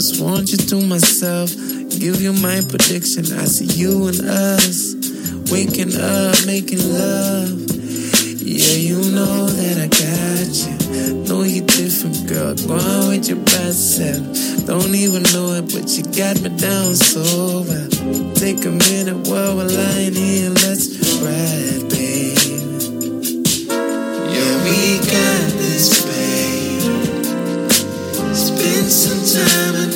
Just want you to myself, give you my prediction. I see you and us, waking up, making love. Yeah, you know that I got you. Know you different, girl. Go on with your best self. Don't even know it, but you got me down so well. Take a minute while we're lying here. Let's ride, babe. Yeah, we got this, babe. Spend some time